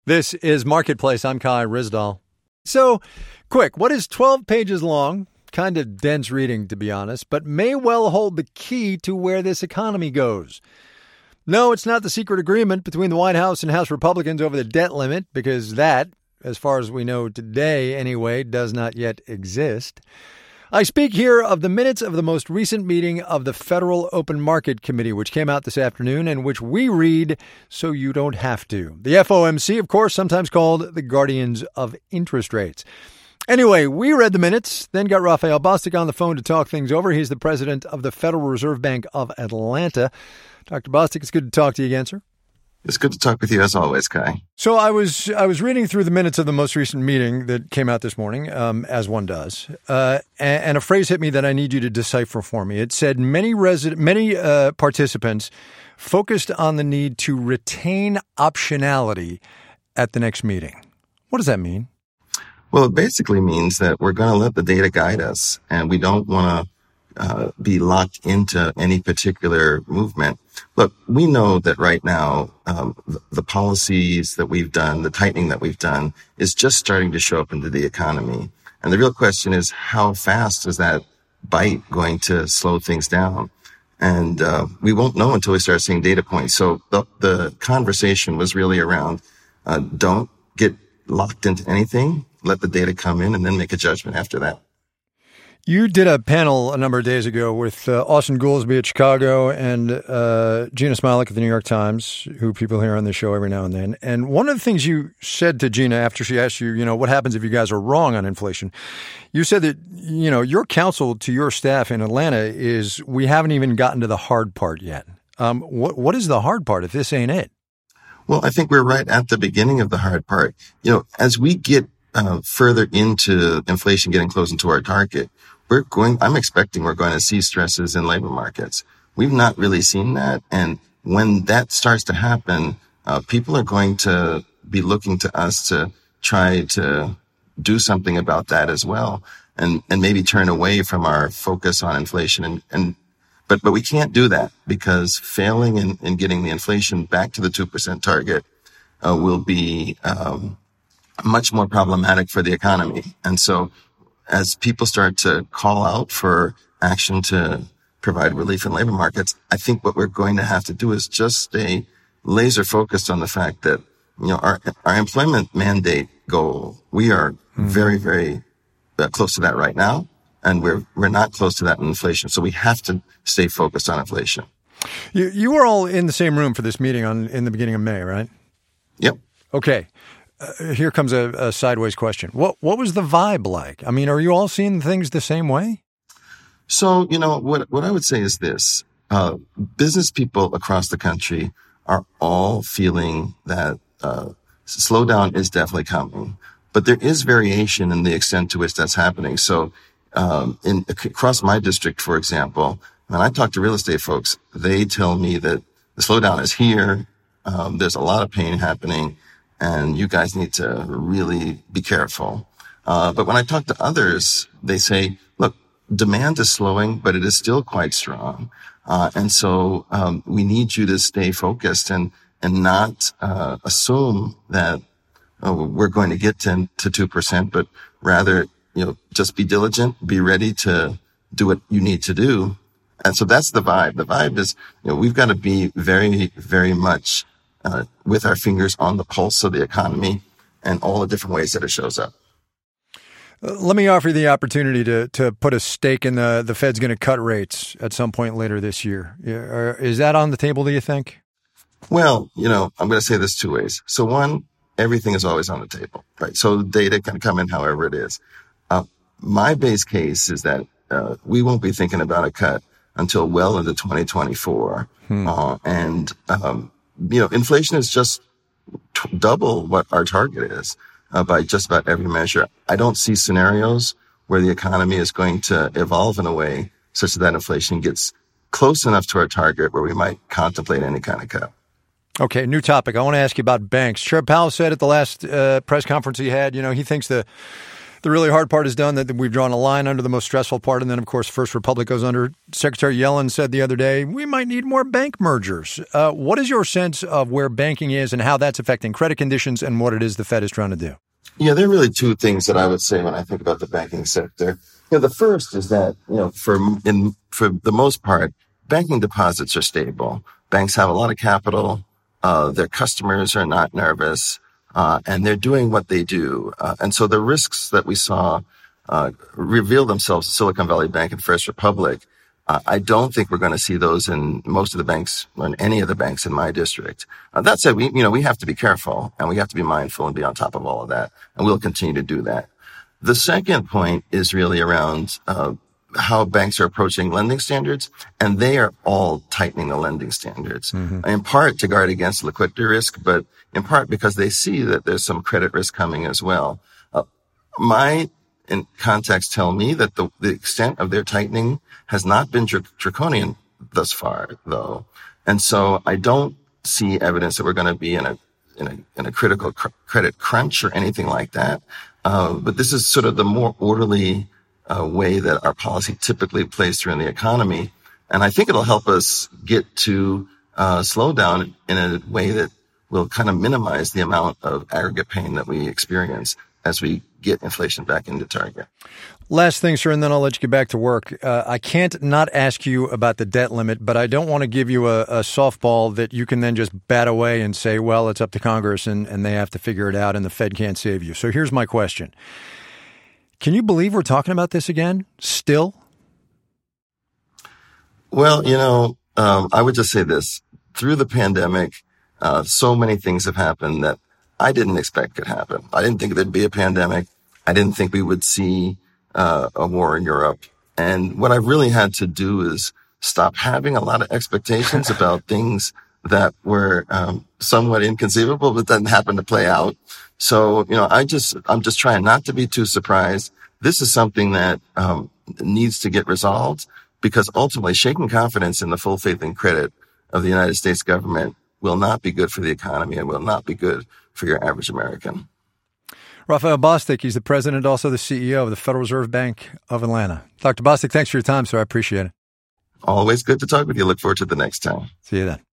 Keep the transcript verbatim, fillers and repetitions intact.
This is Marketplace. I'm Kai Ryssdal. So, quick, what is twelve pages long? Kind of dense reading, to be honest, but may well hold the key to where this economy goes. No, it's not the secret agreement between the White House and House Republicans over the debt limit, because that, as far as we know today anyway, does not yet exist. I speak here of the minutes of the most recent meeting of the Federal Open Market Committee, which came out this afternoon and which we read so you don't have to. The F O M C, of course, sometimes called the guardians of interest rates. Anyway, we read the minutes, then got Raphael Bostic on the phone to talk things over. He's the president of the Federal Reserve Bank of Atlanta. Doctor Bostic, it's good to talk to you again, sir. It's good to talk with you as always, Kai. So I was I was reading through the minutes of the most recent meeting that came out this morning, um, as one does, uh, and, and a phrase hit me that I need you to decipher for me. It said many resident, many uh, participants focused on the need to retain optionality at the next meeting. What does that mean? Well, it basically means that we're going to let the data guide us, and we don't want to uh, be locked into any particular movement. Look, we know that right now, um, the, the policies that we've done, the tightening that we've done is just starting to show up into the economy. And the real question is, how fast is that bite going to slow things down? And uh, we won't know until we start seeing data points. So the, the conversation was really around, uh, don't get locked into anything. Let the data come in and then make a judgment after that. You did a panel a number of days ago with uh, Austan Goolsbee at Chicago and uh, Gina Smolik at the New York Times, who people hear on the show every now and then. And one of the things you said to Gina after she asked you, you know, what happens if you guys are wrong on inflation? You said that, you know, your counsel to your staff in Atlanta is we haven't even gotten to the hard part yet. Um, what what is the hard part if this ain't it? Well, I think we're right at the beginning of the hard part. You know, as we get uh, further into inflation getting closer to our target, we're going, I'm expecting we're going to see stresses in labor markets. We've not really seen that. And when that starts to happen, uh, people are going to be looking to us to try to do something about that as well. And, and maybe turn away from our focus on inflation. And, and, but, but we can't do that because failing in, in getting the inflation back to the two percent target, uh, will be, um, much more problematic for the economy. And so, as people start to call out for action to provide relief in labor markets, I think what we're going to have to do is just stay laser focused on the fact that, you know, our, our employment mandate goal, we are mm-hmm. very, very uh, close to that right now. And we're, we're not close to that in inflation. So we have to stay focused on inflation. You, you were all in the same room for this meeting on, in the beginning of May, right? Yep. Okay. Uh, here comes a, a sideways question. What what was the vibe like? I mean, are you all seeing things the same way? So, you know, what what I would say is this. Uh, business people across the country are all feeling that uh, slowdown is definitely coming. But there is variation in the extent to which that's happening. So um, in across my district, for example, when I talk to real estate folks, they tell me that the slowdown is here. Um, there's a lot of pain happening. And you guys need to really be careful. Uh, but when I talk to others, they say, look, demand is slowing, but it is still quite strong. Uh, and so, um, we need you to stay focused and, and not, uh, assume that oh, we're going to get to, to two percent, but rather, you know, just be diligent, be ready to do what you need to do. And so that's the vibe. The vibe is, you know, we've got to be very, very much Uh, with our fingers on the pulse of the economy and all the different ways that it shows up. Uh, let me offer you the opportunity to to put a stake in the the Fed's going to cut rates at some point later this year. Yeah, is that on the table, do you think? Well, you know, I'm going to say this two ways. So one, everything is always on the table, right? So data can come in however it is. Uh, my base case is that uh, we won't be thinking about a cut until well into twenty twenty-four. Hmm. Uh, and, um, you know, inflation is just t- double what our target is uh, by just about every measure. I don't see scenarios where the economy is going to evolve in a way such that inflation gets close enough to our target where we might contemplate any kind of cut. Okay, new topic. I want to ask you about banks. Chair Powell said at the last uh, press conference he had, you know, he thinks the The really hard part is done, that we've drawn a line under the most stressful part. And then, of course, First Republic goes under. Secretary Yellen said the other day, we might need more bank mergers. Uh, what is your sense of where banking is and how that's affecting credit conditions and what it is the Fed is trying to do? Yeah, there are really two things that I would say when I think about the banking sector. You know, the first is that, you know, for in for the most part, banking deposits are stable. Banks have a lot of capital. Uh, their customers are not nervous, uh, and they're doing what they do. Uh, and so the risks that we saw uh, reveal themselves in Silicon Valley Bank and First Republic. Uh, I don't think we're going to see those in most of the banks or in any of the banks in my district. Uh, that said, we, you know, we have to be careful and we have to be mindful and be on top of all of that. And we'll continue to do that. The second point is really around, uh, how banks are approaching lending standards, and they are all tightening the lending standards, mm-hmm. in part to guard against liquidity risk, but in part because they see that there's some credit risk coming as well. Uh, my in context tell me that the, the extent of their tightening has not been dr- draconian thus far, though. And so I don't see evidence that we're going to be in a, in a, in a critical cr- credit crunch or anything like that. Uh, but this is sort of the more orderly uh, way that our policy typically plays through in the economy. And I think it'll help us get to uh, slow down in a way that will kind of minimize the amount of aggregate pain that we experience as we get inflation back into target. Last thing, sir, and then I'll let you get back to work. Uh, I can't not ask you about the debt limit, but I don't want to give you a, a softball that you can then just bat away and say, well, it's up to Congress and, and they have to figure it out and the Fed can't save you. So here's my question. Can you believe we're talking about this again? Still? Well, you know, um, I would just say this. Through the pandemic, uh, so many things have happened that I didn't expect could happen. I didn't think there'd be a pandemic. I didn't think we would see uh, a war in Europe. And what I really had to do is stop having a lot of expectations about things that were um, somewhat inconceivable, but then happened to play out. So, you know, I just, I'm just trying not to be too surprised. This is something that um, needs to get resolved, because ultimately shaking confidence in the full faith and credit of the United States government will not be good for the economy and will not be good for your average American. Raphael Bostic, he's the president, also the C E O of the Federal Reserve Bank of Atlanta. Doctor Bostic, thanks for your time, sir. I appreciate it. Always good to talk with you. Look forward to the next time. See you then.